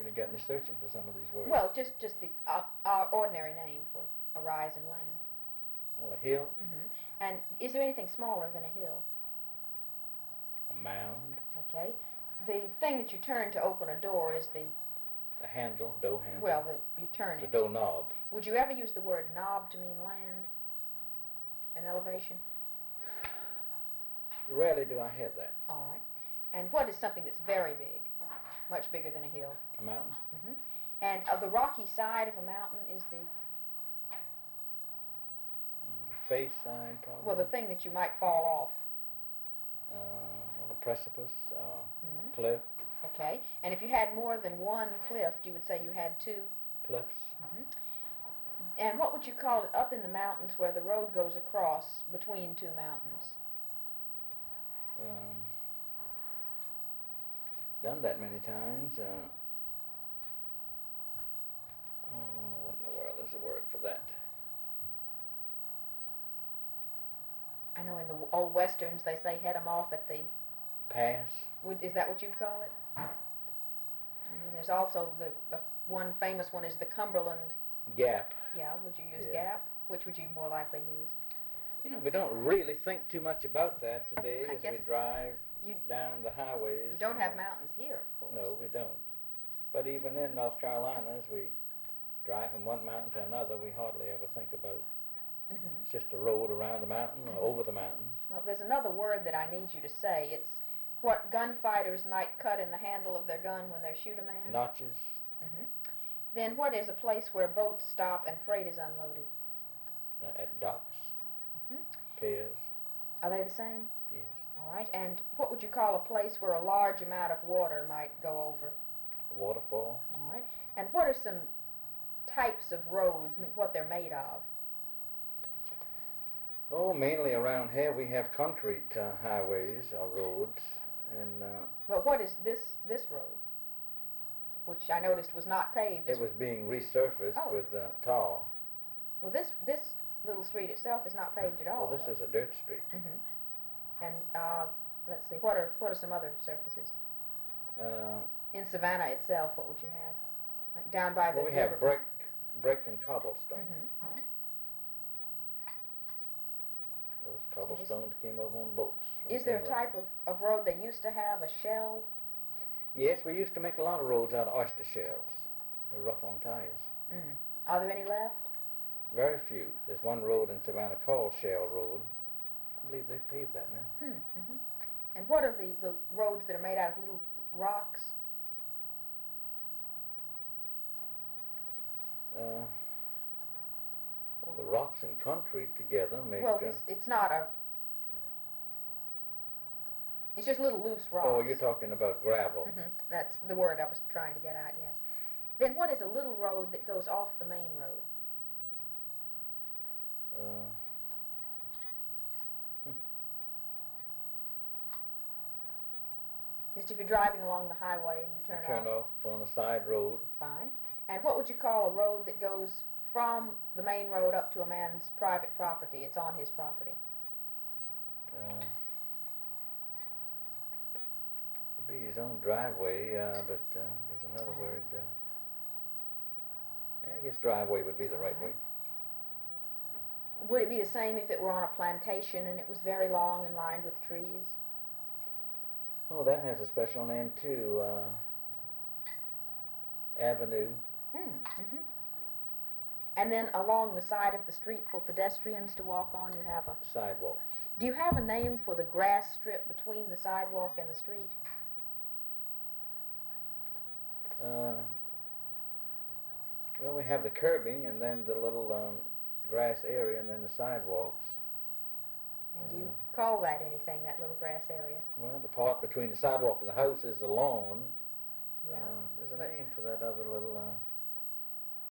You got me searching for some of these words. Well, just the our ordinary name for a rise in land. Well, a hill. And is there anything smaller than a hill? A mound. Okay. The thing that you turn to open a door is the... A handle, door handle. Well, you turn the it. door knob. Would you ever use the word knob to mean land? An elevation? Rarely do I have that. All right. And what is something that's very big? Much bigger than a hill? A mountain. And the rocky side of a mountain is the... The face side, probably. Well, the thing that you might fall off. A precipice, cliff. Okay. And if you had more than one cliff, you would say you had two? Cliffs. And what would you call it up in the mountains where the road goes across between two mountains? Done that many times. What in the world is the word for that? I know in the old westerns they say head 'em off at the... Pass. Is that what you'd call it? And then there's also the one famous one is the Cumberland... Gap. Yeah, would you use gap? Which would you more likely use? You know, we don't really think too much about that today as we drive down the highways. You don't have mountains here, of course. No, we don't. But even in North Carolina, as we drive from one mountain to another, we hardly ever think about it's just a road around the mountain or over the mountain. Well, there's another word that I need you to say. It's what gunfighters might cut in the handle of their gun when they shoot a man. Notches. Then what is a place where boats stop and freight is unloaded? At docks. Piers. Are they the same? Yes. All right. And what would you call a place where a large amount of water might go over? A waterfall. All right. And what are some types of roads, what they're made of? Oh, mainly around here we have concrete highways or roads. And well, what is this road? Which I noticed was not paved. It was being resurfaced with tar. Well, this little street itself is not paved at all. Well, this is a dirt street. And let's see, what are some other surfaces? In Savannah itself, what would you have? Like down by the we have brick and cobblestone. Those cobblestones came over on boats. Is there a type of road they used to have, a shell? Yes, we used to make a lot of roads out of oyster shells. They're rough on tires. Are there any left? Very few. There's one road in Savannah called Shell Road. I believe they've paved that now. And what are the roads that are made out of little rocks? Well, the rocks and concrete together make... Well, it's not a... It's just little loose rocks. Oh, you're talking about gravel. That's the word I was trying to get at, yes. Then what is a little road that goes off the main road? Just if you're driving along the highway and you turn off on a side road. Fine. And what would you call a road that goes from the main road up to a man's private property? It's on his property. It'd be his own driveway, but there's another word. I guess driveway would be the right way. Would it be the same if it were on a plantation and it was very long and lined with trees? Oh, that has a special name too. Avenue. And then along the side of the street for pedestrians to walk on, you have a... Sidewalks. Do you have a name for the grass strip between the sidewalk and the street? Well, we have the curbing and then the little grass area and then the sidewalks. And do you call that anything, that little grass area? Well, the part between the sidewalk and the house is the lawn. Yeah. There's a name for that other little